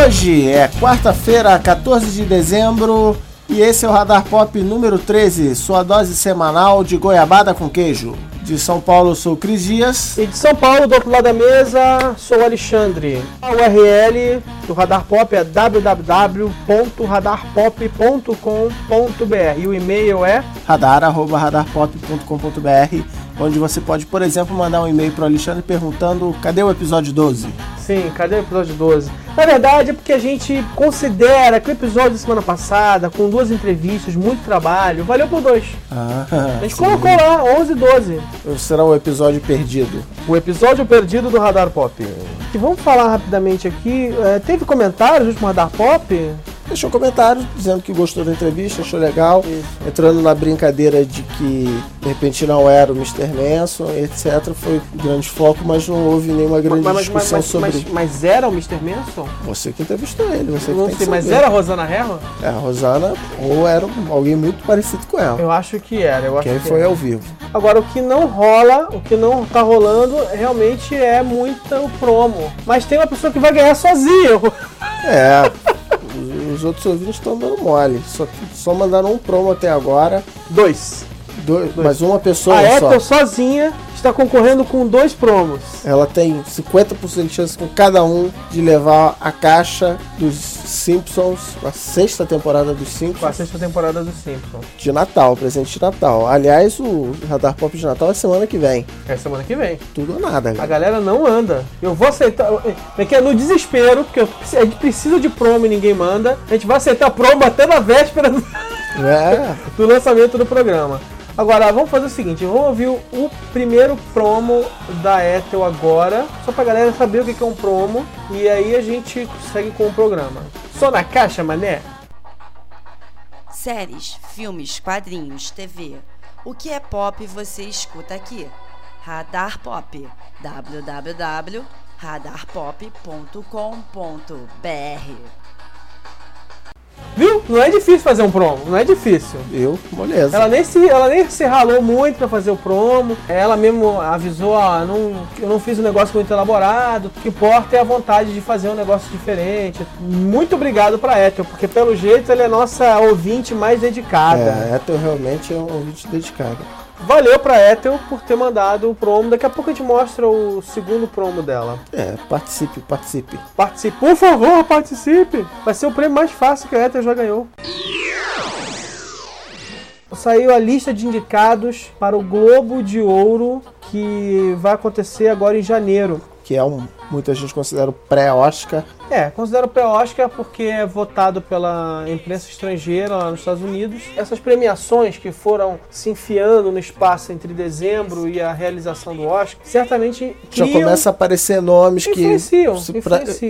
Hoje é quarta-feira, 14 de dezembro, e esse é o Radar Pop número 13, sua dose semanal de goiabada com queijo. De São Paulo, sou o Cris Dias. E de São Paulo, do outro lado da mesa, sou o Alexandre. A URL do Radar Pop é www.radarpop.com.br e o e-mail é radar@radarpop.com.br, onde você pode, por exemplo, mandar um e-mail para o Alexandre perguntando cadê o episódio 12? Sim, cadê o episódio 12? Na verdade é porque a gente considera que o episódio da semana passada, com 2 entrevistas, muito trabalho, valeu por 2. A gente colocou lá, 11 e 12. Será o episódio perdido. O episódio perdido do Radar Pop. E vamos falar rapidamente aqui, teve comentários no último Radar Pop? Deixou um comentário dizendo que gostou da entrevista, achou legal. Isso. Entrando na brincadeira de que de repente não era o Mr. Manson, etc. Foi um grande foco, mas não houve nenhuma grande discussão sobre... Mas era o Mr. Manson? Você que entrevistou ele, você não que tem sei, que mas saber. era a Rosana Herman? É, a Rosana, ou era alguém muito parecido com ela. Eu acho que era. Quem foi ao vivo. Agora, o que não rola, o que não tá rolando, realmente é muito promo. Mas tem uma pessoa que vai ganhar sozinha. É... Os outros ouvintes estão dando mole. Só mandaram um promo até agora. Dois. Mas uma pessoa a só. A Ethel sozinha está concorrendo com 2 promos. Ela tem 50% de chance com cada um de levar a caixa dos Simpsons, a 6ª temporada dos Simpsons. A 6ª temporada dos Simpsons. De Natal, presente de Natal. Aliás, o Radar Pop de Natal é semana que vem. É semana que vem. Tudo ou nada. A galera não anda. Eu vou aceitar. No desespero, porque a gente precisa de promo e ninguém manda. A gente vai aceitar promo até na véspera do lançamento do programa. Agora, vamos fazer o seguinte, vamos ouvir o primeiro promo da Ethel agora, só pra galera saber o que é um promo, e aí a gente segue com o programa. Só na caixa, mané? Séries, filmes, quadrinhos, TV. O que é pop você escuta aqui. Radar Pop. www.radarpop.com.br. Viu? Não é difícil fazer um promo, não é difícil. Beleza. Ela nem se ralou muito pra fazer o promo. Ela mesmo avisou, eu não fiz um negócio muito elaborado. O que importa é a vontade de fazer um negócio diferente. Muito obrigado pra Ethel, porque pelo jeito ela é a nossa ouvinte mais dedicada. A Ethel realmente é um ouvinte dedicado. Valeu pra Ethel por ter mandado o promo. Daqui a pouco a gente mostra o segundo promo dela. Participe. Participe, por favor, participe. Vai ser o prêmio mais fácil que a Ethel já ganhou. Saiu a lista de indicados para o Globo de Ouro, que vai acontecer agora em janeiro. Que é muita gente considera o pré-Oscar. Considero o pré-Oscar porque é votado pela imprensa estrangeira lá nos Estados Unidos. Essas premiações que foram se enfiando no espaço entre dezembro e a realização do Oscar, certamente já começa a aparecer nomes influenciam. Você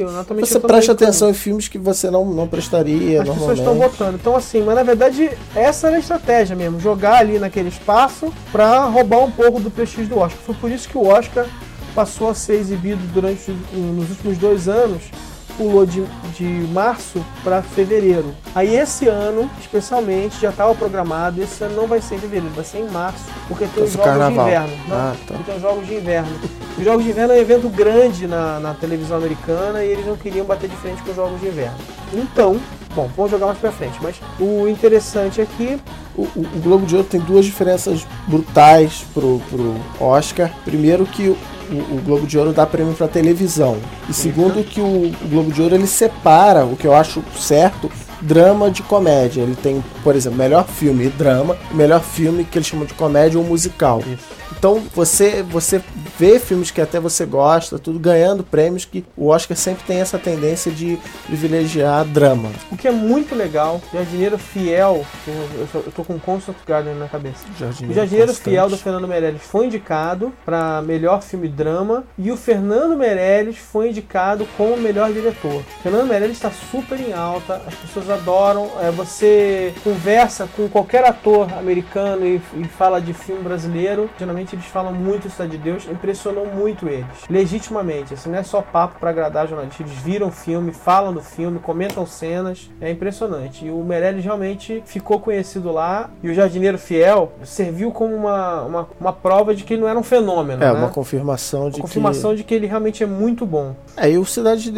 presta atenção em filmes que você não prestaria. As pessoas estão votando. Então assim, mas na verdade essa era a estratégia mesmo, jogar ali naquele espaço para roubar um pouco do prestígio do Oscar. Foi por isso que o Oscar passou a ser exibido nos últimos 2 anos, pulou de março para fevereiro. Aí esse ano, especialmente, já estava programado, esse ano não vai ser em fevereiro, vai ser em março, porque tem os Jogos de Inverno. Tem os Jogos de Inverno. Os Jogos de Inverno é um evento grande na televisão americana e eles não queriam bater de frente com os Jogos de Inverno. Então, vamos jogar mais pra frente, mas o interessante aqui... O Globo de Ouro tem 2 diferenças brutais pro Oscar. Primeiro que o Globo de Ouro dá prêmio para televisão. E segundo que o Globo de Ouro ele separa, o que eu acho certo, drama de comédia. Ele tem, por exemplo, melhor filme e drama, melhor filme que eles chamam de comédia ou musical. Isso. Então você vê filmes que até você gosta, tudo ganhando prêmios, que o Oscar sempre tem essa tendência de privilegiar drama. O que é muito legal, Jardineiro Fiel, eu tô com Constant Garden na cabeça. O Jardineiro Fiel do Fernando Meirelles foi indicado para melhor filme drama e o Fernando Meirelles foi indicado como melhor diretor. Fernando Meirelles está super em alta, as pessoas adoram, você conversa com qualquer ator americano e fala de filme brasileiro, geralmente eles falam muito Cidade de Deus, impressionou muito eles, legitimamente, assim, não é só papo para agradar jornalistas, eles viram o filme, falam do filme, comentam cenas, é impressionante, e o Meirelles realmente ficou conhecido lá, e o Jardineiro Fiel serviu como uma prova de que ele não era um fenômeno, uma confirmação de que ele realmente é muito bom. E o Cidade de Deus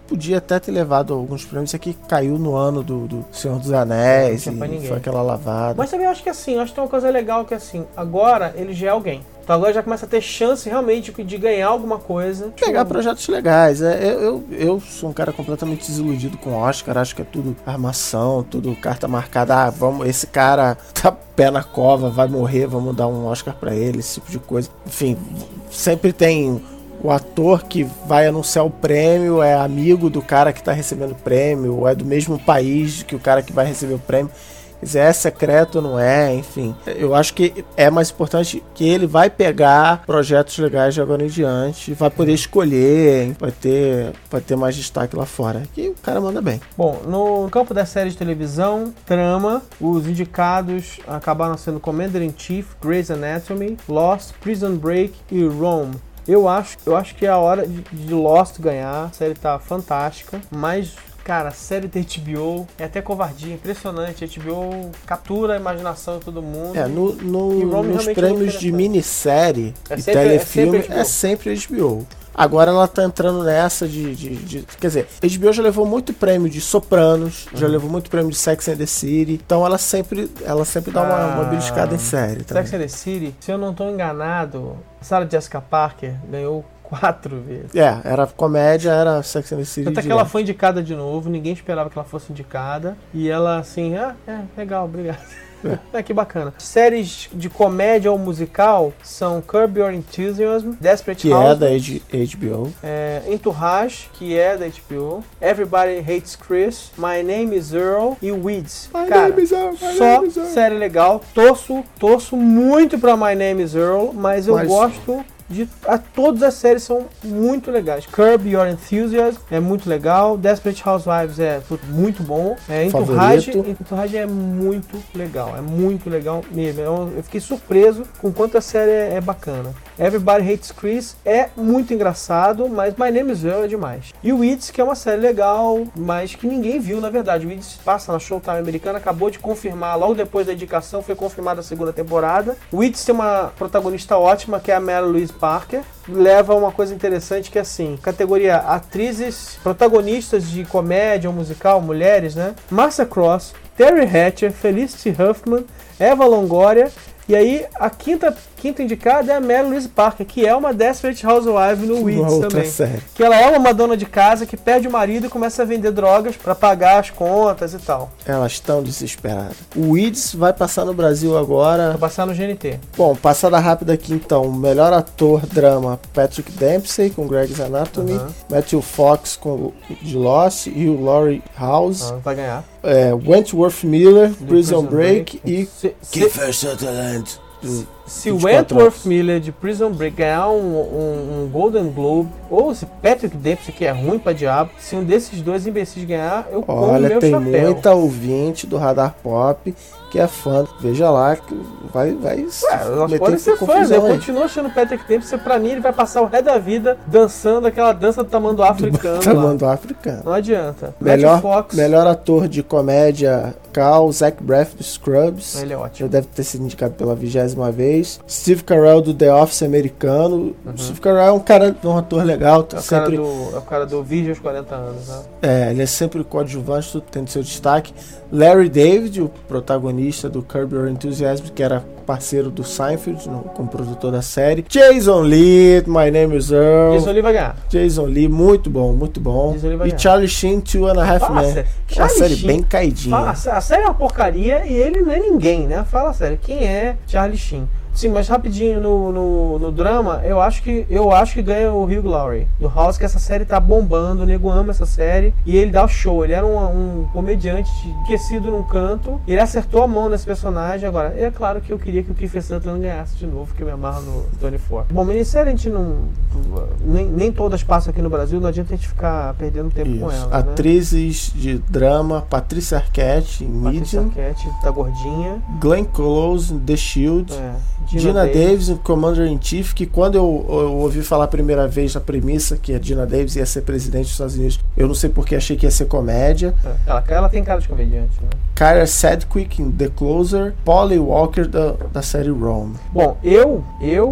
podia até ter levado alguns prêmios. Isso aqui caiu no ano do Senhor dos Anéis e foi aquela lavada. Mas também eu acho que assim, acho que tem uma coisa legal que assim, agora ele já é alguém. Então agora já começa a ter chance realmente de ganhar alguma coisa. Pegar projetos legais. Eu sou um cara completamente desiludido com o Oscar. Acho que é tudo armação, tudo carta marcada. Vamos, esse cara tá pé na cova, vai morrer, vamos dar um Oscar pra ele, esse tipo de coisa. Enfim, sempre tem o ator que vai anunciar o prêmio, é amigo do cara que tá recebendo o prêmio, ou é do mesmo país que o cara que vai receber o prêmio. Se é secreto ou não é, enfim. Eu acho que é mais importante que ele vai pegar projetos legais de agora em diante, vai poder escolher, vai ter mais destaque lá fora. E o cara manda bem. Bom, no campo da série de televisão, trama, os indicados acabaram sendo Commander in Chief, Grey's Anatomy, Lost, Prison Break e Rome. Eu acho que é a hora de Lost ganhar. A série tá fantástica, mas... Cara, a série da HBO é até covardia, impressionante. A HBO captura a imaginação de todo mundo. Nos prêmios de minissérie e telefilme é sempre HBO. Agora ela tá entrando nessa quer dizer, a HBO já levou muito prêmio de Sopranos, já levou muito prêmio de Sex and the City, então ela sempre dá uma beliscada em série também. Sex and the City, se eu não tô enganado, a Sarah Jessica Parker ganhou 4 vezes. Era comédia, era Sex and the City. Até que ela foi indicada de novo, ninguém esperava que ela fosse indicada. E ela assim, legal, obrigado. Que bacana. Séries de comédia ou musical são Curb Your Enthusiasm, Desperate Housewives, que é da HBO. Entourage, que é da HBO. Everybody Hates Chris, My Name is Earl e Weeds. Só série legal. Torço muito pra My Name is Earl, mas eu gosto... todas as séries são muito legais. Curb Your Enthusiasm é muito legal. Desperate Housewives é muito bom. Entourage é muito legal. É muito legal mesmo. Eu fiquei surpreso com quanto a série é bacana. Everybody Hates Chris é muito engraçado, mas My Name is Earl é demais. E o Weeds, que é uma série legal, mas que ninguém viu, na verdade. O Weeds passa na Showtime americana, acabou de confirmar, logo depois da indicação, foi confirmada a segunda temporada. O Weeds tem uma protagonista ótima, que é a Mary Louise Parker. Leva uma coisa interessante que é assim, categoria atrizes, protagonistas de comédia ou musical, mulheres, né? Marcia Cross, Terry Hatcher, Felicity Huffman, Eva Longoria. E aí, a quinta indicada é a Mary Louise Parker, que é uma Desperate Housewife no Weeds também. Série. Que ela é uma dona de casa que perde o marido e começa a vender drogas pra pagar as contas e tal. Elas estão desesperadas. O Weeds vai passar no Brasil agora. Vai passar no GNT. Bom, passada rápida aqui então. Melhor ator drama, Patrick Dempsey com Grey's Anatomy. Matthew Fox com de Lost e o Laurie House. Vai ganhar. Wentworth Miller, Prison Break e Kiefer Sutherland. Se o Wentworth Miller de Prison Break ganhar um Golden Globe, ou se Patrick Dempsey, que é ruim pra diabo, se um desses dois imbecis ganhar, eu como meu tem chapéu. Muita ouvinte do Radar Pop que é fã. Veja lá que vai nós podemos ser fãs. Eu continuo achando o Patrick Dempsey, pra mim ele vai passar o resto da vida dançando aquela dança do tamanduá africano. Tamanduá africano. Não adianta. Melhor ator de comédia, Zach Braff do Scrubs. Ele é ótimo. Já deve ter sido indicado pela 20ª vez. Steve Carell do The Office americano. Steve Carell é um ator legal. É o cara do Virgem aos 40 anos, né? Ele é sempre coadjuvante, tendo seu destaque. Larry David, o protagonista do Curb Your Enthusiasm, que era parceiro do Seinfeld como produtor da série. Jason Lee, My Name is Earl. Jason Lee vai ganhar. Jason Lee, muito bom. E Charlie Sheen, 2.5 Men. Uma série bem caidinha. A série é uma porcaria e ele não é ninguém, né? Fala sério, quem é Charlie Sheen? Sim, mas rapidinho no drama, eu acho que ganha o Hugh Laurie do House, que essa série tá bombando, o nego ama essa série e ele dá o show. Ele era um comediante esquecido num canto, ele acertou a mão nesse personagem. Agora, é claro que eu queria que o Kiefer Sutherland ganhasse de novo, que eu me amarro no Tony Ford. Bom, minissérie a gente não... Nem todas passam aqui no Brasil, não adianta a gente ficar perdendo tempo com ela. Atrizes de drama, Patrícia Arquette em Medium. Patrícia Arquette, tá gordinha. Glenn Close, The Shield. Gina Davis, o Commander-in-Chief, que quando eu ouvi falar a primeira vez a premissa que a Gina Davis ia ser presidente dos Estados Unidos, eu não sei porque achei que ia ser comédia. Ela tem cara de comediante, né? Kyra Sedgwick em The Closer, Polly Walker da série Rome. Bom,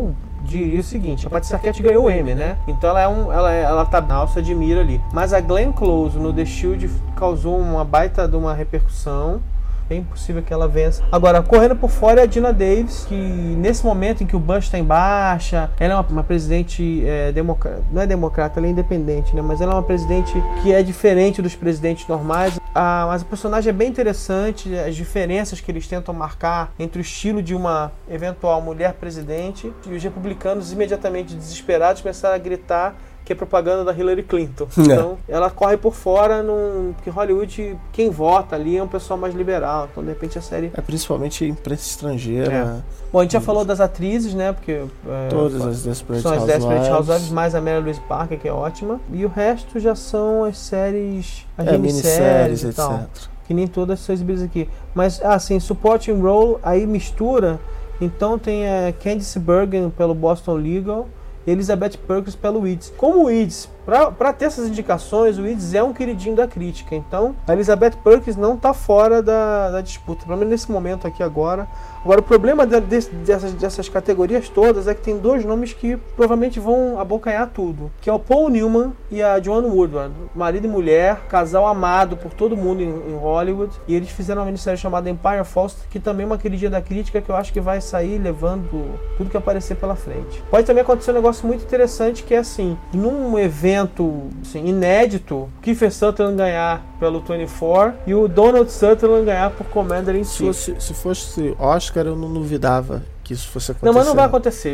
diria o seguinte, a Patrícia Arquette ganhou o Emmy, né? Então ela tá na alça de mira ali. Mas a Glenn Close no The Shield causou uma baita de uma repercussão. É impossível que ela vença. Agora, correndo por fora é a Dina Davis, que nesse momento em que o Bush está em baixa, ela é uma presidente não é democrata, ela é independente, né? Mas ela é uma presidente que é diferente dos presidentes normais. Mas o personagem é bem interessante, as diferenças que eles tentam marcar entre o estilo de uma eventual mulher presidente e os republicanos imediatamente desesperados começaram a gritar que é propaganda da Hillary Clinton. Então, ela corre por fora, porque Hollywood, quem vota ali é um pessoal mais liberal. Então, de repente, a série... principalmente imprensa estrangeira. Bom, a gente já falou das atrizes, né? Porque todas as Desperate são as Desperate Housewives, mais a Mary Louise Parker, que é ótima. E o resto já são as séries, as minisséries, e etc. tal. Que nem todas são exibidas aqui. Mas, assim, supporting role, aí mistura. Então, tem a Candice Bergen pelo Boston Legal, Elizabeth Perkins pelo Weeds. Como o Weeds, para ter essas indicações, o Weeds é um queridinho da crítica. Então, a Elizabeth Perkins não está fora da disputa, pelo menos nesse momento aqui agora. Agora, o problema dessas categorias todas é que tem dois nomes que provavelmente vão abocanhar tudo, que é o Paul Newman e a Joanne Woodward, marido e mulher, casal amado por todo mundo em Hollywood, e eles fizeram uma minissérie chamada Empire Falls, que também é uma queridinha da crítica, que eu acho que vai sair levando tudo que aparecer pela frente. Pode também acontecer um negócio muito interessante, que é assim, num evento assim, inédito, Kiefer Sutherland ganhar pelo 24 e o Donald Sutherland ganhar por Commander-in-Chief. Se fosse Oscar, eu não duvidava que isso fosse acontecer. Não, mas não vai acontecer.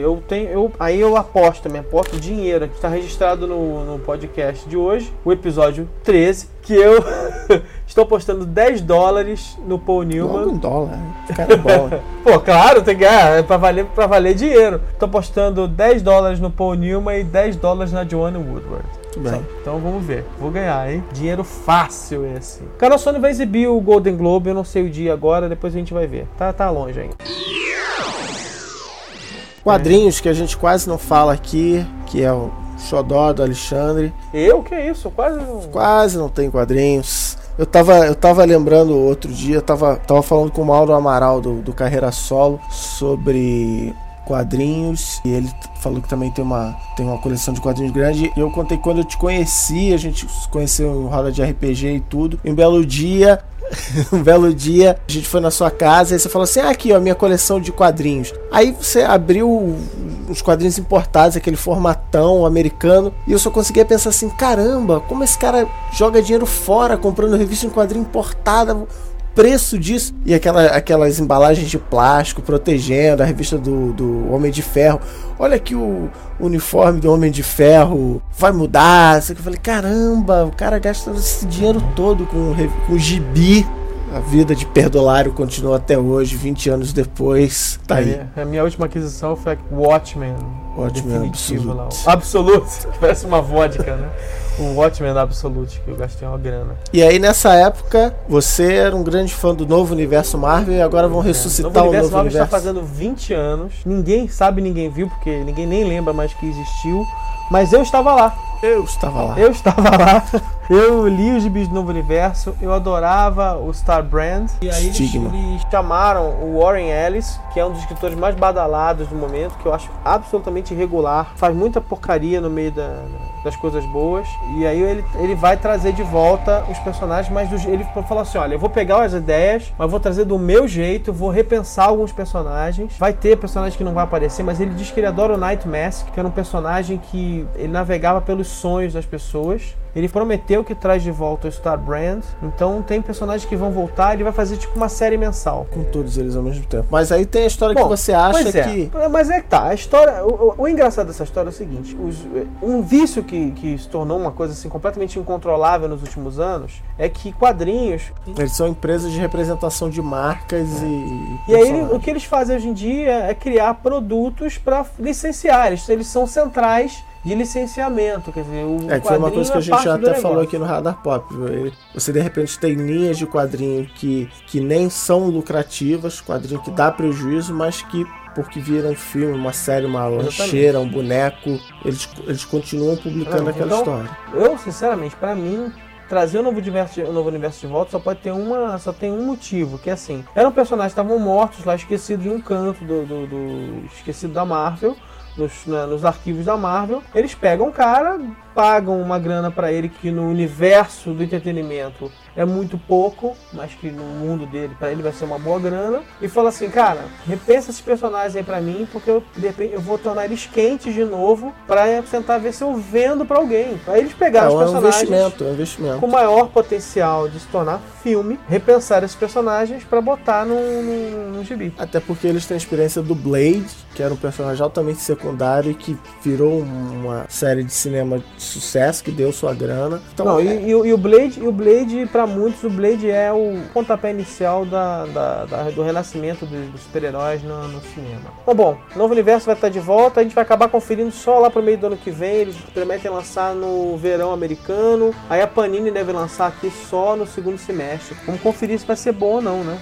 Aí eu aposto dinheiro, que está registrado no podcast de hoje, o episódio 13, que eu estou apostando $10 no Paul Newman. Logo $1, cara é bom. Pô, claro, tem que ganhar, é pra valer dinheiro. Estou apostando $10 no Paul Newman e $10 na Joanne Woodward. Bem. Então vamos ver. Vou ganhar, hein? Dinheiro fácil esse. Cara, a Sony vai exibir o Golden Globe, eu não sei o dia agora, depois a gente vai ver. Tá longe ainda. Quadrinhos que a gente quase não fala aqui, que é o xodó do Alexandre. Que é isso? Quase não tem quadrinhos. Eu tava lembrando outro dia, tava falando com o Mauro Amaral do Carreira Solo sobre quadrinhos, e ele falou que também tem uma coleção de quadrinhos grande. E eu contei quando eu te conheci, a gente se conheceu em roda de RPG e tudo. Um belo dia, a gente foi na sua casa e você falou assim: aqui ó, minha coleção de quadrinhos. Aí você abriu os quadrinhos importados, aquele formatão americano, e eu só conseguia pensar assim: caramba, como esse cara joga dinheiro fora comprando revista em quadrinho importada, preço disso, e aquelas embalagens de plástico protegendo a revista do Homem de Ferro. Olha que o uniforme do Homem de Ferro vai mudar. Eu falei, caramba, o cara gasta esse dinheiro todo com gibi. A vida de Perdolário continua até hoje, 20 anos depois. Tá aí. A minha última aquisição foi Watchmen Absolute. Lá. Absolute, que parece uma vodka, né? O Watchmen Absolute, que eu gastei uma grana. E aí, nessa época, você era um grande fã do novo universo Marvel e agora vão ressuscitar o novo universo. O novo universo está fazendo 20 anos. Ninguém sabe, ninguém viu, porque ninguém nem lembra mais que existiu. Mas eu estava lá. Eu estava lá. Eu li os gibis do Novo Universo, eu adorava o Star Brand. E aí eles chamaram o Warren Ellis, que é um dos escritores mais badalados do momento, que eu acho absolutamente irregular, faz muita porcaria no meio das coisas boas. E aí ele vai trazer de volta os personagens, mas ele falou assim: olha, eu vou pegar as ideias, mas vou trazer do meu jeito, vou repensar alguns personagens. Vai ter personagem que não vai aparecer, mas ele diz que ele adora o Night Mask, que era um personagem que ele navegava pelos sonhos das pessoas. Ele prometeu que traz de volta o Star Brand. Então tem personagens que vão voltar. Ele vai fazer tipo uma série mensal. Com todos eles ao mesmo tempo. Mas aí tem a história que você acha que... Mas é que tá. A história... O engraçado dessa história é o seguinte. Um vício que se tornou uma coisa assim completamente incontrolável nos últimos anos é que quadrinhos... Eles são empresas de representação de marcas e aí o que eles fazem hoje em dia é criar produtos para licenciar. Eles são centrais de licenciamento, quer dizer, que foi uma coisa que a gente já até falou aqui no Radar Pop. Você de repente tem linhas de quadrinho que nem são lucrativas, quadrinho que dá prejuízo, mas que porque viram um filme, uma série, uma lancheira, um boneco, eles continuam publicando aquela história. Eu, sinceramente, para mim, trazer o novo universo de volta só tem um motivo, que é assim, eram personagens que estavam mortos lá, esquecidos de um canto esquecido da Marvel, nos arquivos da Marvel, eles pegam o cara, pagam uma grana pra ele que no universo do entretenimento é muito pouco, mas que no mundo dele, pra ele vai ser uma boa grana, e fala assim, cara, repensa esses personagens aí pra mim, porque de repente eu vou tornar eles quentes de novo pra tentar ver se eu vendo pra alguém. Aí eles pegaram os personagens é um investimento. com maior potencial de se tornar filme, repensar esses personagens pra botar no gibi. Até porque eles têm a experiência do Blade, que era um personagem altamente secundário e que virou uma série de cinema de sucesso, que deu sua grana. Então, não, e o Blade, pra muitos, o Blade é o pontapé inicial do renascimento dos super-heróis no cinema. Bom, o Novo Universo vai estar de volta, a gente vai acabar conferindo só lá pro meio do ano que vem, eles prometem lançar no verão americano, aí a Panini deve lançar aqui só no segundo semestre. Vamos conferir se vai ser bom ou não, né?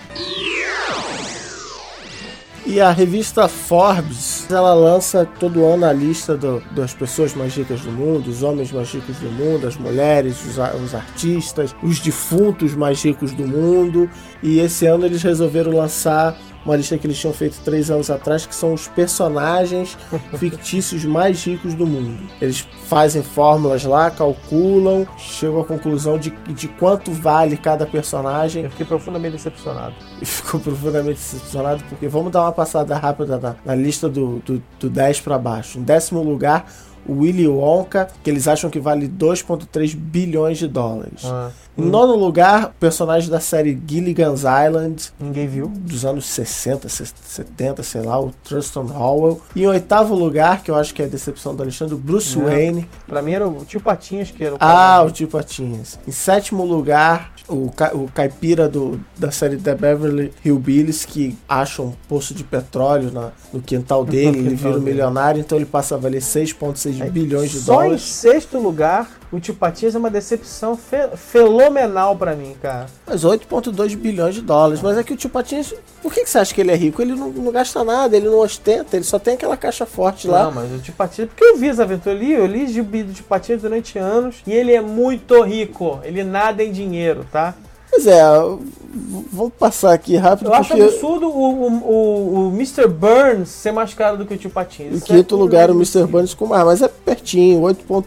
E a revista Forbes, ela lança todo ano a lista das pessoas mais ricas do mundo, os homens mais ricos do mundo, as mulheres, os artistas, os defuntos mais ricos do mundo. E esse ano eles resolveram lançar uma lista que eles tinham feito 3 anos atrás, que são os personagens fictícios mais ricos do mundo. Eles fazem fórmulas lá, calculam, chegam à conclusão de quanto vale cada personagem. Eu fiquei profundamente decepcionado. E ficou profundamente decepcionado, porque vamos dar uma passada rápida na lista do 10 para baixo. Em 10º lugar, o Willy Wonka, que eles acham que vale 2,3 bilhões de dólares. Em 9º lugar, o personagem da série Gilligan's Island. Ninguém viu. Dos anos 60, 70, sei lá, o Thurston Howell. E em 8º lugar, que eu acho que é a decepção do Alexandre, o Bruce Wayne. Pra mim era o Tio Patinhas que era o Tio Patinhas. Em 7º lugar, o caipira da série The Beverly Hillbillies, que acha um poço de petróleo no quintal dele, ele vira um milionário, então ele passa a valer 6,6 bilhões de dólares. Só em 6º lugar, o Tio Patinhas é uma decepção fenomenal pra mim, cara. Mas 8,2 bilhões de dólares. Mas é que o Tio Patinhas, por que você acha que ele é rico? Ele não gasta nada, ele não ostenta, ele só tem aquela caixa forte lá. Não, mas o Tio Patinhas, porque eu vi as aventuras, eu li gibi do Tio Patinhas durante anos, e ele é muito rico, ele nada em dinheiro, tá? Pois é, vamos passar aqui rápido. Eu acho absurdo o Mr. Burns ser mais caro do que o Tio Patinhas. Em 5º lugar, o Mr. Burns com mais, mas é pertinho,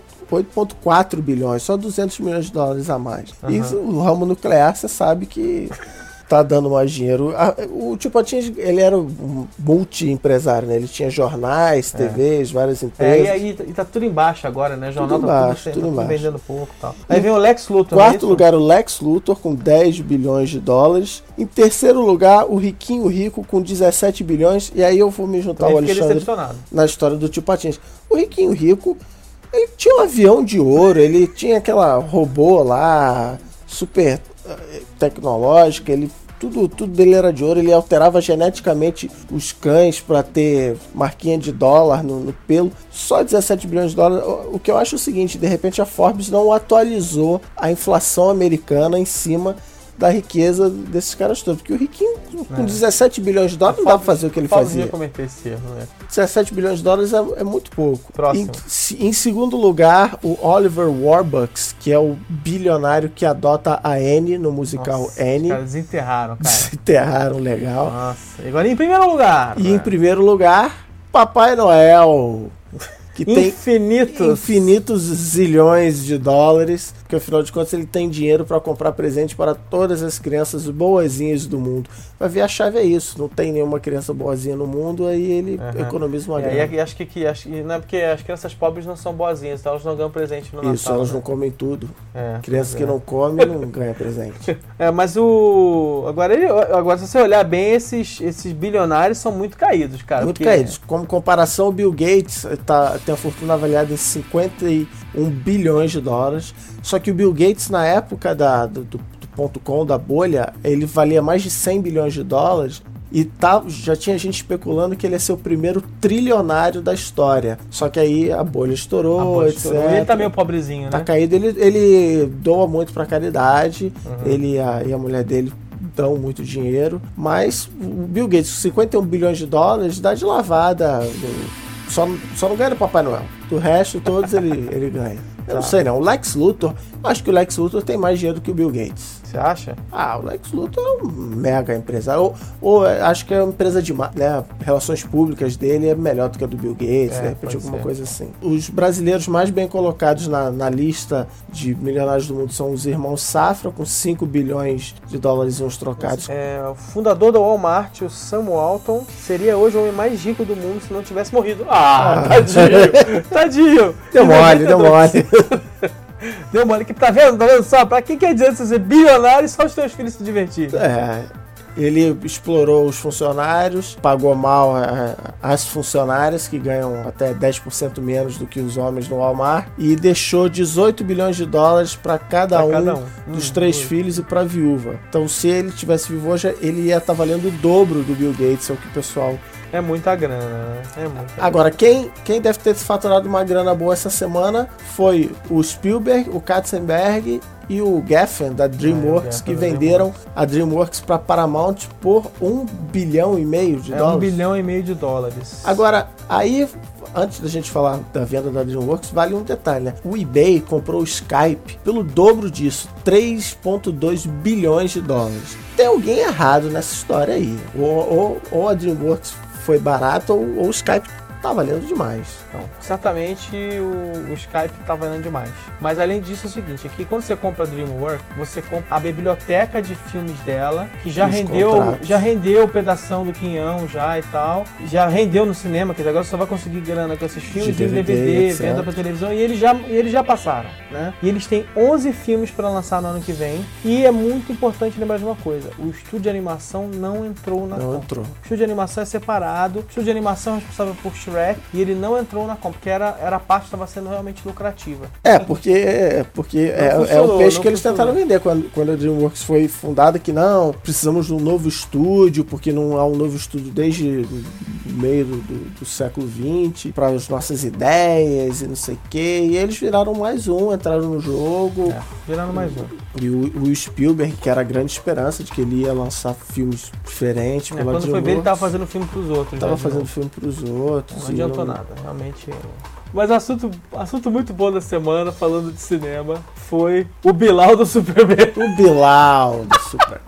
8,4 bilhões, só 200 milhões de dólares a mais. E o ramo nuclear, você sabe que tá dando mais dinheiro. O Tio Patinhas, ele era um multi-empresário, né? Ele tinha jornais, TVs, várias empresas. E tá tudo embaixo agora, né? O jornal tudo vendendo pouco e tal. Aí vem o Lex Luthor. Em 4º lugar, o Lex Luthor, com 10 bilhões de dólares. Em 3º lugar, o Riquinho Rico, com 17 bilhões. E aí eu vou me juntar ao Alexandre na história do Tio Patinhas. O Riquinho Rico, ele tinha um avião de ouro, ele tinha aquela robô lá, super tecnológica, tudo dele era de ouro, ele alterava geneticamente os cães para ter marquinha de dólar no pelo, só 17 bilhões de dólares. O que eu acho é o seguinte, de repente a Forbes não atualizou a inflação americana em cima da riqueza desses caras todos, porque o Riquinho com 17 bilhões de dólares não dá pra fazer o que ele fazia. Ia cometer esse erro, né? 17 bilhões de dólares é muito pouco. Próximo. Em 2º lugar, o Oliver Warbucks, que é o bilionário que adota a Annie no musical Annie. Os caras desenterraram, cara. Desenterraram, legal. Nossa, e agora em 1º lugar. E em 1º lugar, Papai Noel. Que tem infinitos zilhões de dólares, porque afinal de contas ele tem dinheiro para comprar presente para todas as crianças boazinhas do mundo. Vai ver, a chave é isso, não tem nenhuma criança boazinha no mundo, aí ele economiza uma grana. E acho que não é porque as crianças pobres não são boazinhas, então elas não ganham presente no Natal. Isso, elas não comem tudo. Crianças que não comem não ganham presente. Mas agora se você olhar bem, esses bilionários são muito caídos, cara. Muito caídos. Como comparação, o Bill Gates tem a fortuna avaliada em 51 bilhões de dólares. Só que o Bill Gates, na época do .com, da bolha, ele valia mais de 100 bilhões de dólares. E já tinha gente especulando que ele ia ser o primeiro trilionário da história. Só que aí a bolha estourou, etc. Ele tá meio pobrezinho, né? Tá caído. Ele doa muito pra caridade. Ele e a mulher dele dão muito dinheiro. Mas o Bill Gates, 51 bilhões de dólares, dá de lavada. Só não ganha do Papai Noel. Do resto, todos ele ganha. Eu não sei não. O Lex Luthor, acho que o Lex Luthor tem mais dinheiro que o Bill Gates. Você acha? O Lex Luthor é um mega empresário. Ou acho que é uma empresa de relações públicas dele é melhor do que a do Bill Gates, de repente alguma coisa assim. Os brasileiros mais bem colocados na lista de milionários do mundo são os irmãos Safra, com 5 bilhões de dólares em uns trocados. O fundador da Walmart, o Sam Walton, seria hoje o homem mais rico do mundo se não tivesse morrido. Tadinho! Deu mole. Deu mole, que tá vendo só? Pra que adianta você ser bilionário e só os teus filhos se divertirem? Ele explorou os funcionários, pagou mal as funcionárias, que ganham até 10% menos do que os homens no Walmart, e deixou 18 bilhões de dólares para cada um dos 3 filhos e para a viúva. Então, se ele tivesse vivo hoje, ele ia estar valendo o dobro do Bill Gates, é o que o pessoal... É muita grana, né? Agora, quem deve ter faturado uma grana boa essa semana foi o Spielberg, o Katzenberg e o Geffen, da DreamWorks, que venderam a DreamWorks para Paramount por $1,5 bilhão de dólares. $1,5 bilhão de dólares. Agora, aí, antes da gente falar da venda da DreamWorks, vale um detalhe, né? O eBay comprou o Skype pelo dobro disso, $3,2 bilhões de dólares. Tem alguém errado nessa história aí. Ou a DreamWorks foi barato ou o Skype tá valendo demais. Não, certamente o Skype tá valendo demais. Mas além disso é o seguinte, aqui quando você compra a DreamWorks, você compra a biblioteca de filmes dela, que já rendeu o pedação do Quinhão já e tal. Já rendeu no cinema, que agora você só vai conseguir grana com esses filmes de DVD, venda pra televisão, e eles já passaram, né? E eles têm 11 filmes para lançar no ano que vem. E é muito importante lembrar de uma coisa, o estúdio de animação não entrou na compra. O estúdio de animação é separado, o estúdio de animação é responsável por Shrek, e ele não entrou na compra, porque era a parte que estava sendo realmente lucrativa. Porque é o peixe que eles tentaram vender quando a DreamWorks foi fundada, que não, precisamos de um novo estúdio, porque não há um novo estúdio desde o meio do século XX, para as nossas ideias e não sei o quê, e eles viraram mais um, entraram no jogo. Viraram mais um. E o Spielberg, que era a grande esperança de que ele ia lançar filmes diferentes. Quando foi ver, ele estava fazendo filme pros outros. Filme pros outros. Não adiantou nada, realmente. Mas assunto muito bom da semana, falando de cinema, foi o Bilal do Superman. O Bilal do Superman.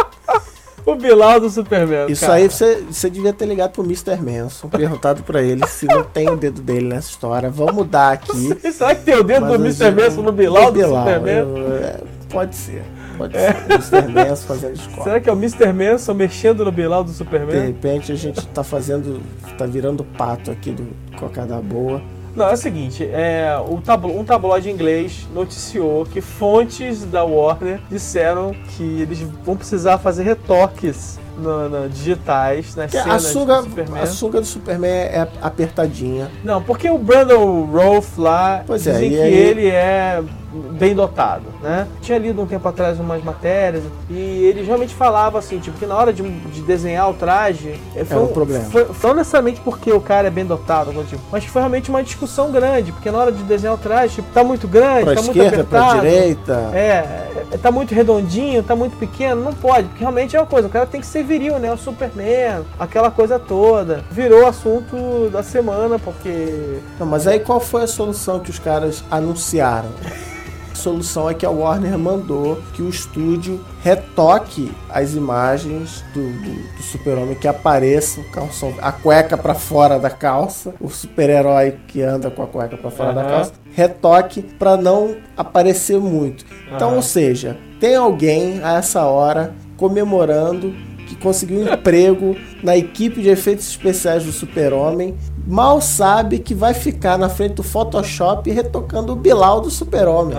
O Bilal do Superman. Isso, cara. Aí você devia ter ligado pro Mr. Manson, perguntado pra ele se não tem o dedo dele nessa história. Vamos mudar aqui. Será que tem o dedo do Mr. Manson no Bilal do Superman? Pode ser. O Mr. Manson fazendo escola. Será que é o Mr. Manson mexendo no Bilal do Superman? De repente a gente tá virando pato aqui do Cocada Boa. Não, é o seguinte, um tabloide inglês noticiou que fontes da Warner disseram que eles vão precisar fazer retoques digitais nas cenas do Superman. A sunga do Superman é apertadinha. Não, porque o Brandon Routh lá dizem que ele é bem dotado, né? Tinha lido um tempo atrás umas matérias e ele realmente falava assim, tipo, que na hora de desenhar o traje foi um problema. Não necessariamente porque o cara é bem dotado, mas foi realmente uma discussão grande, porque na hora de desenhar o traje, tipo, tá muito grande, pra tá esquerda, muito apertado. Pra direita. Tá muito redondinho, tá muito pequeno, não pode, porque realmente é uma coisa, o cara tem que ser viril, né? O Superman, aquela coisa toda. Virou assunto da semana, porque... Não, mas aí qual foi a solução que os caras anunciaram? A solução é que a Warner mandou que o estúdio retoque as imagens do Super-Homem, que apareça a cueca pra fora da calça, o super-herói que anda com a cueca pra fora da calça, retoque pra não aparecer muito. Então, ou seja, tem alguém a essa hora comemorando que conseguiu um emprego na equipe de efeitos especiais do Super-Homem, mal sabe que vai ficar na frente do Photoshop retocando o Bilal do Super-Homem.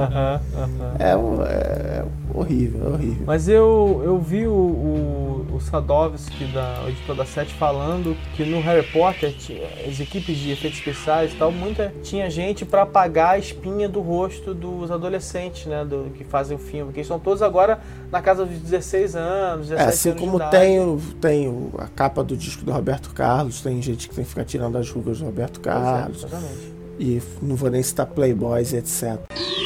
É horrível, é horrível. Mas eu vi o Sadowski, o editor da 7, falando que no Harry Potter as equipes de efeitos especiais e tal, tinha gente para apagar a espinha do rosto dos adolescentes, né, que fazem o filme, que eles são todos agora na casa dos 16 anos, 17 assim anos como de idade. tem a capa do disco do Roberto Carlos, tem gente que tem que ficar tirando as rugas do Roberto Carlos. Exatamente. E não vou nem citar Playboys, etc.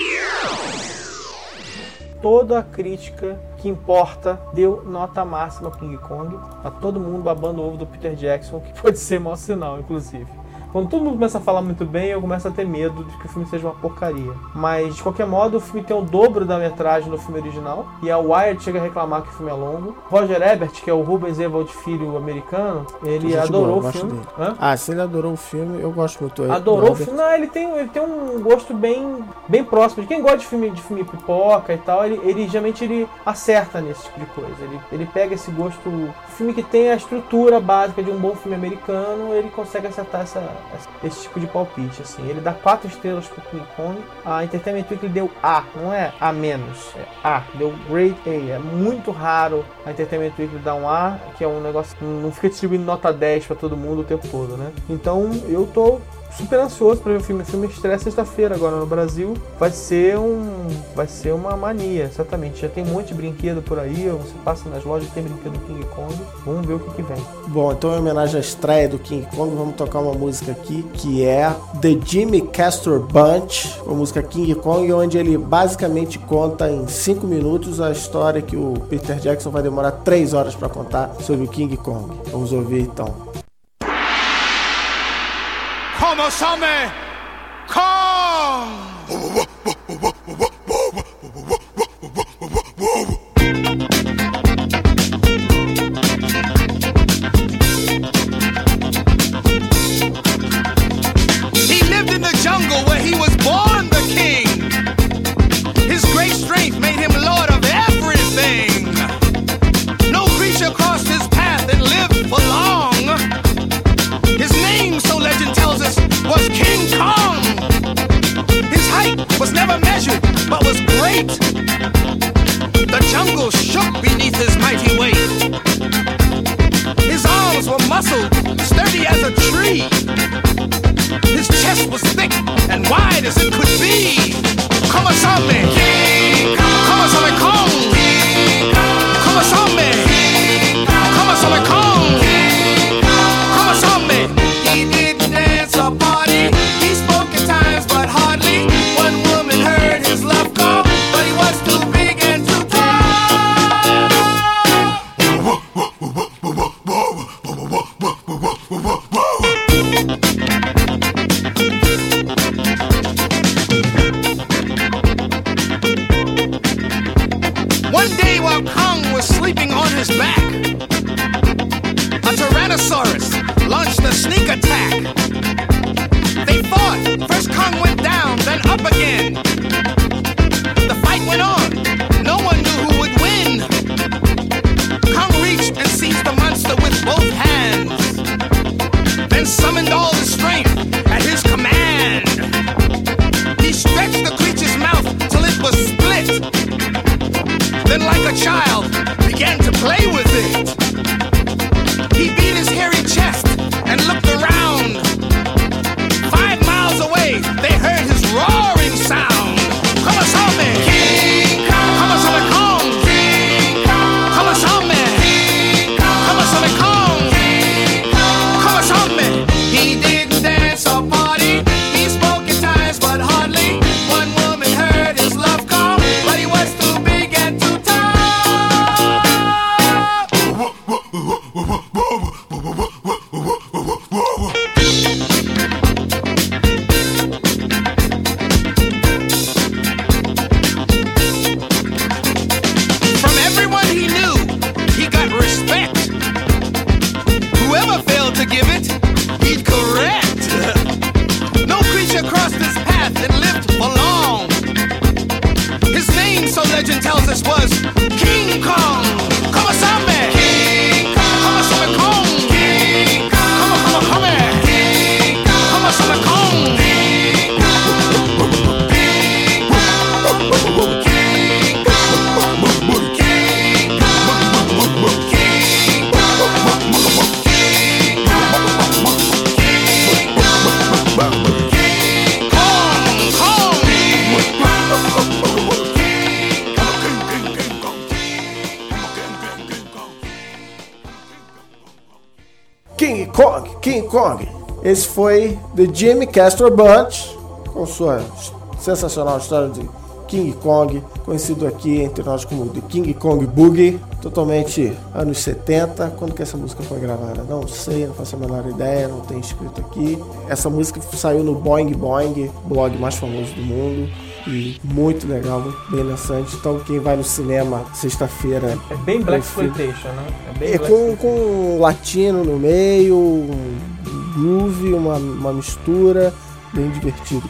Toda a crítica que importa deu nota máxima a King Kong. Tá todo mundo babando o ovo do Peter Jackson, que pode ser mau sinal, inclusive. Quando todo mundo começa a falar muito bem, eu começo a ter medo de que o filme seja uma porcaria. Mas, de qualquer modo, o filme tem o dobro da metragem do filme original. E a Wired chega a reclamar que o filme é longo. Roger Ebert, que é o Rubens Ewald filho americano, ele adorou o filme. Se ele adorou o filme, eu gosto muito. Adorou o filme? Não, ele tem um gosto bem próximo. De quem gosta de filme pipoca e tal, ele geralmente acerta nesse tipo de coisa. Ele pega esse gosto, filme que tem a estrutura básica de um bom filme americano, ele consegue acertar esse tipo de palpite, assim. Ele dá 4 estrelas pro King Kong. A Entertainment Weekly deu A, não é A-, é A, deu Grade A. É muito raro a Entertainment Weekly dar um A, que é um negócio que não fica distribuindo nota 10 pra todo mundo o tempo todo, né? Então eu tô super ansioso pra ver o filme. O filme estreia sexta-feira agora no Brasil. Vai ser uma mania, exatamente. Já tem um monte de brinquedo por aí. Você passa nas lojas, tem brinquedo do King Kong. Vamos ver o que vem. Bom, então em homenagem à estreia do King Kong, vamos tocar uma música aqui que é The Jimmy Castor Bunch, a música King Kong, onde ele basicamente conta em 5 minutos a história que o Peter Jackson vai demorar 3 horas para contar sobre o King Kong. Vamos ouvir então. Como some Kong! He lived in the jungle where he was born the king. His great strength made him lord of everything. No creature crossed his path and lived for long. His name, so legend tells us, was King Kong. His height was never measured, but was great. The jungle shook beneath his mighty weight. His arms were muscled, sturdy as a tree. His chest was thick and wide as it could be. Come on, zombie! Come on, zombie Kong! Come on, zombie! Come on, zombie Kong! Come on, zombie! He didn't dance or party. He spoke at times, but hardly. One woman heard his love call, but he was too big and too One day while Kong was sleeping on his back, a Tyrannosaurus launched a sneak attack. They fought. First Kong went down, then up again. The fight went on. No one knew who would win. Kong reached and seized the monster with both hands, then summoned all his strength at his command. He stretched the creature's mouth till it was split. Then like a child, began to play with it. He beat his hairy chest and looked around. 5 miles away, they heard his roaring sound. Come on, zombie! King Kong! Come on, zombie Kong! King Kong! Come on, zombie! Come on, zombie Kong! Come on, zombie! He didn't dance or party. He spoke at times, but hardly. One woman heard his love call, but he was too big and too tall. From everyone he knew, he got respect. Whoever failed to give it, he'd correct. No creature crossed his path and lived for long. His name, so legend tells us, was King Kong. Come on, zombie! King Kong! Come on, zombie Kong! King Kong! Come on, come on! King Kong! Come on, zombie Kong! King Kong! King Kong! King Kong! King King Kong. Esse foi The Jimmy Castor Bunch, com sua sensacional história de King Kong, conhecido aqui entre nós como The King Kong Boogie, totalmente anos 70. Quando que essa música foi gravada? Não sei, não faço a menor ideia, não tem escrito aqui. Essa música saiu no Boing Boing, blog mais famoso do mundo. E muito legal, muito bem dançante. Então quem vai no cinema sexta-feira... É bem Blaxploitation, né? Com latino no meio, um groove, uma mistura, bem divertido.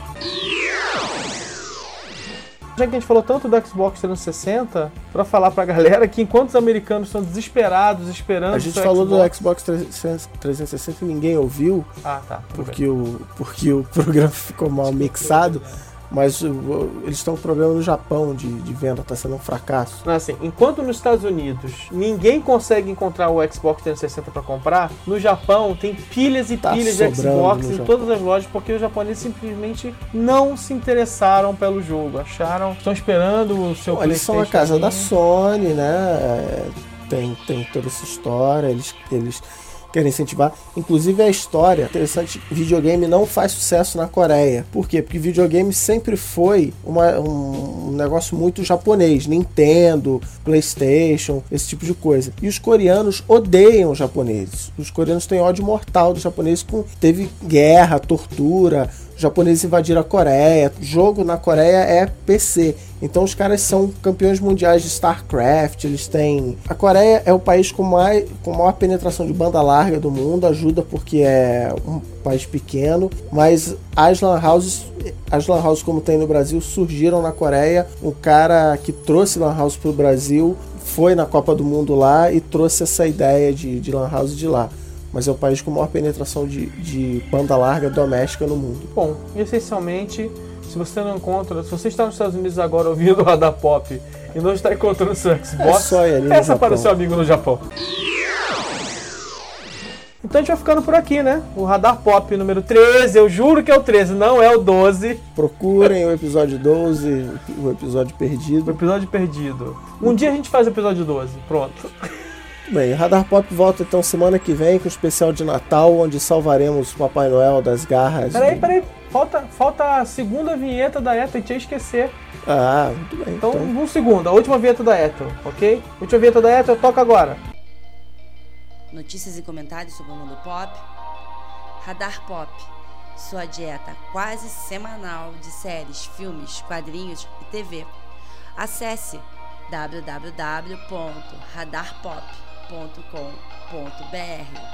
Já que a gente falou tanto do Xbox 360, pra falar pra galera que enquanto os americanos estão desesperados, esperando... A gente falou do Xbox 360 e ninguém ouviu, porque o programa ficou mal mixado. Mas eles estão com problema no Japão de venda, tá sendo um fracasso. Assim, enquanto nos Estados Unidos ninguém consegue encontrar o Xbox 360 para comprar, no Japão tem pilhas e pilhas de Xbox em todas as lojas, porque os japoneses simplesmente não se interessaram pelo jogo, estão esperando o seu PlayStation. Eles são a casa da Sony, né? Tem toda essa história, eles querem incentivar. Inclusive a história interessante, videogame não faz sucesso na Coreia. Por quê? Porque videogame sempre foi um negócio muito japonês, Nintendo, PlayStation, esse tipo de coisa. E os coreanos odeiam os japoneses. Os coreanos têm ódio mortal dos japoneses, teve guerra, tortura, os japoneses invadiram a Coreia. O jogo na Coreia é PC. Então os caras são campeões mundiais de StarCraft, eles têm... A Coreia é o país com maior penetração de banda larga do mundo, ajuda porque é um país pequeno, mas as lan houses como tem no Brasil surgiram na Coreia. O cara que trouxe lan house pro Brasil foi na Copa do Mundo lá e trouxe essa ideia de lan house de lá. Mas é o país com maior penetração de banda larga doméstica no mundo. Bom, essencialmente... Se você está nos Estados Unidos agora ouvindo o Radar Pop e não está encontrando o seu Xbox, peça para o seu amigo no Japão. Então a gente vai ficando por aqui, né? O Radar Pop número 13, eu juro que é o 13, não é o 12. Procurem o episódio 12, o episódio perdido. O episódio perdido. Um dia a gente faz o episódio 12, pronto. Bem, o Radar Pop volta então semana que vem com o especial de Natal, onde salvaremos o Papai Noel das garras. Peraí. Falta a segunda vinheta da Ethel, a gente ia esquecer. Ah, muito bem. Então, um segundo, a última vinheta da Ethel, ok? Última vinheta da Ethel, toca agora. Notícias e comentários sobre o mundo pop. Radar Pop, sua dieta quase semanal de séries, filmes, quadrinhos e TV. Acesse www.radarpop.com.br.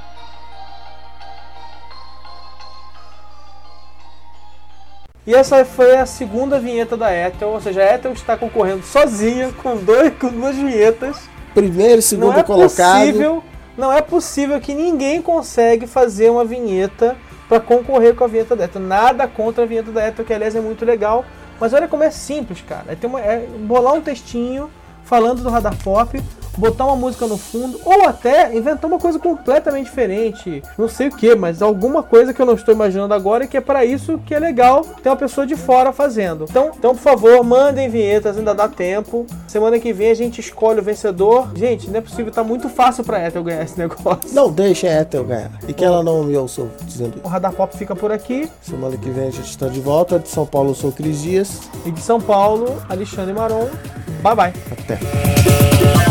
E essa foi a segunda vinheta da Ethel, ou seja, a Ethel está concorrendo sozinha com duas vinhetas. Primeiro e segundo colocado. Não é possível que ninguém consegue fazer uma vinheta para concorrer com a vinheta da Ethel. Nada contra a vinheta da Ethel, que aliás é muito legal. Mas olha como é simples, cara. É bolar um textinho falando do Radar Pop, botar uma música no fundo, ou até inventar uma coisa completamente diferente, não sei o que, mas alguma coisa que eu não estou imaginando agora e que é para isso que é legal ter uma pessoa de fora fazendo. Então, por favor, mandem vinhetas, ainda dá tempo. Semana que vem a gente escolhe o vencedor. Gente, não é possível, tá muito fácil pra Ethel ganhar esse negócio. Não deixa a Ethel ganhar. E que ela não me ouçou dizendo isso. O Radar Pop fica por aqui. Semana que vem a gente está de volta. De São Paulo eu sou o Cris Dias. E de São Paulo, Alexandre Maron. Bye bye. Até.